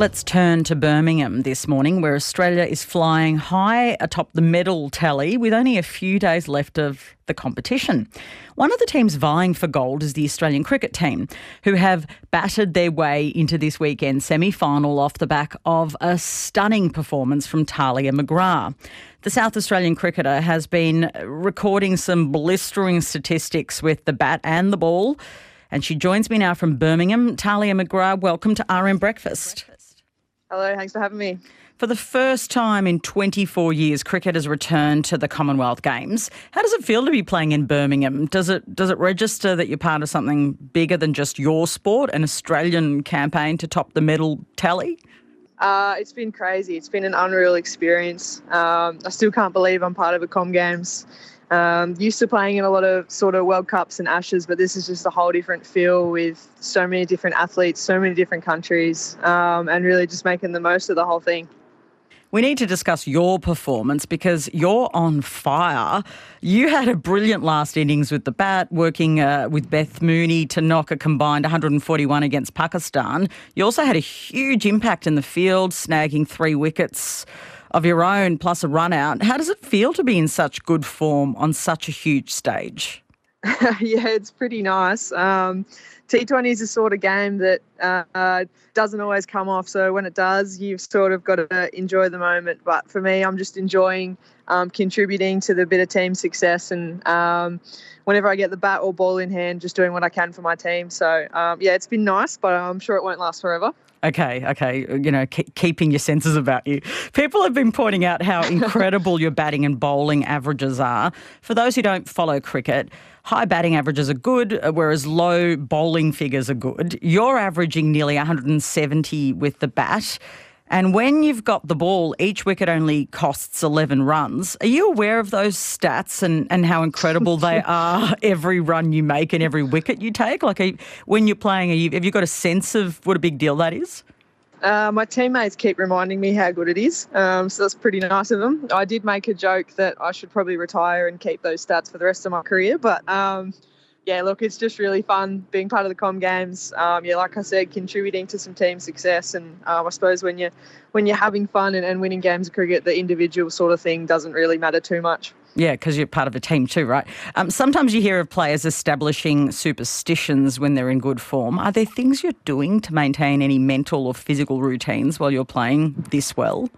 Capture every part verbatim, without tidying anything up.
Let's turn to Birmingham this morning, where Australia is flying high atop the medal tally with only a few days left of the competition. One of the teams vying for gold is the Australian cricket team, who have battered their way into this weekend's semi-final off the back of a stunning performance from Tahlia McGrath. The South Australian cricketer has been recording some blistering statistics with the bat and the ball, and she joins me now from Birmingham. Tahlia McGrath, welcome to R M Breakfast. Hello, thanks for having me. For the first time in twenty-four years, cricket has returned to the Commonwealth Games. How does it feel to be playing in Birmingham? Does it does it register that you're part of something bigger than just your sport, an Australian campaign to top the medal tally? Uh, it's been crazy. It's been an unreal experience. Um, I still can't believe I'm part of a Com Games. Um, used to playing in a lot of sort of World Cups and Ashes, but this is just a whole different feel with so many different athletes, so many different countries, um, and really just making the most of the whole thing. We need to discuss your performance because you're on fire. You had a brilliant last innings with the bat, working uh, with Beth Mooney to knock a combined one hundred forty-one against Pakistan. You also had a huge impact in the field, snagging three wickets of your own plus a run out. How does it feel to be in such good form on such a huge stage? Yeah, it's pretty nice. Um, T twenty is a sort of game that uh, doesn't always come off. So when it does, you've sort of got to enjoy the moment. But for me, I'm just enjoying um, contributing to the bit of team success. And um, whenever I get the bat or ball in hand, just doing what I can for my team. So, um, yeah, it's been nice, but I'm sure it won't last forever. Okay, okay, you know, keep, keeping your senses about you. People have been pointing out how incredible your batting and bowling averages are. For those who don't follow cricket, high batting averages are good, whereas low bowling figures are good. You're averaging nearly one hundred seventy with the bat. And when you've got the ball, each wicket only costs eleven runs. Are you aware of those stats and, and how incredible they are, every run you make and every wicket you take? Like, are, when you're playing, are you, have you got a sense of what a big deal that is? Uh, my teammates keep reminding me how good it is, um, so that's pretty nice of them. I did make a joke that I should probably retire and keep those stats for the rest of my career, but... Um, Yeah, look, it's just really fun being part of the Com Games. Um, yeah, like I said, contributing to some team success. And um, I suppose when you're, when you're having fun and, and winning games of cricket, the individual sort of thing doesn't really matter too much. Yeah, because you're part of a team too, right? Um, sometimes you hear of players establishing superstitions when they're in good form. Are there things you're doing to maintain any mental or physical routines while you're playing this well?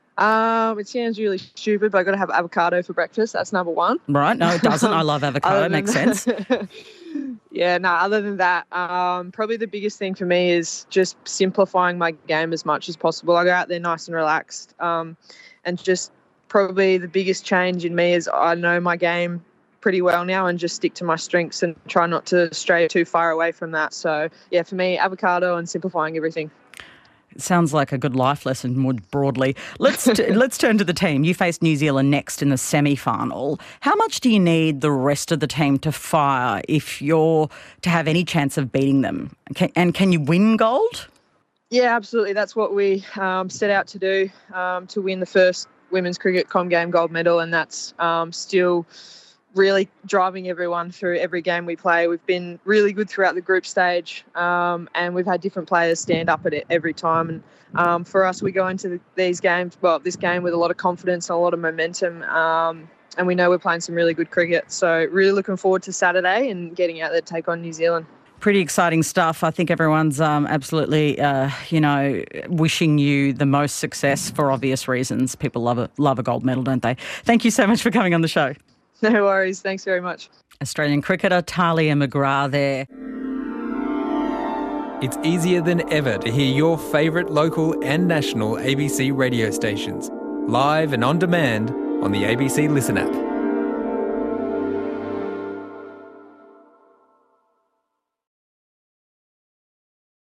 Um, it sounds really stupid, but I've got to have avocado for breakfast. That's number one. Right. No, it doesn't. I love avocado. Makes sense. Yeah, no, other than that, um, probably the biggest thing for me is just simplifying my game as much as possible. I go out there nice and relaxed, um, and just probably the biggest change in me is I know my game pretty well now and just stick to my strengths and try not to stray too far away from that. So, yeah, for me, avocado and simplifying everything. It sounds like a good life lesson more broadly. Let's t- let's turn to the team. You face New Zealand next in the semi-final. How much do you need the rest of the team to fire if you're to have any chance of beating them? Can, and can you win gold? Yeah, absolutely. That's what we um, set out to do, um, to win the first women's cricket Com Game gold medal, and that's um, still really driving everyone through every game we play. We've been really good throughout the group stage, um, and we've had different players stand up at it every time. And um, for us, we go into the, these games, well, this game with a lot of confidence and a lot of momentum, um, and we know we're playing some really good cricket. So really looking forward to Saturday and getting out there to take on New Zealand. Pretty exciting stuff. I think everyone's um, absolutely, uh, you know, wishing you the most success for obvious reasons. People love a, love a gold medal, don't they? Thank you so much for coming on the show. No worries. Thanks very much. Australian cricketer Tahlia McGrath there. It's easier than ever to hear your favourite local and national A B C radio stations, live and on demand on the A B C Listen app.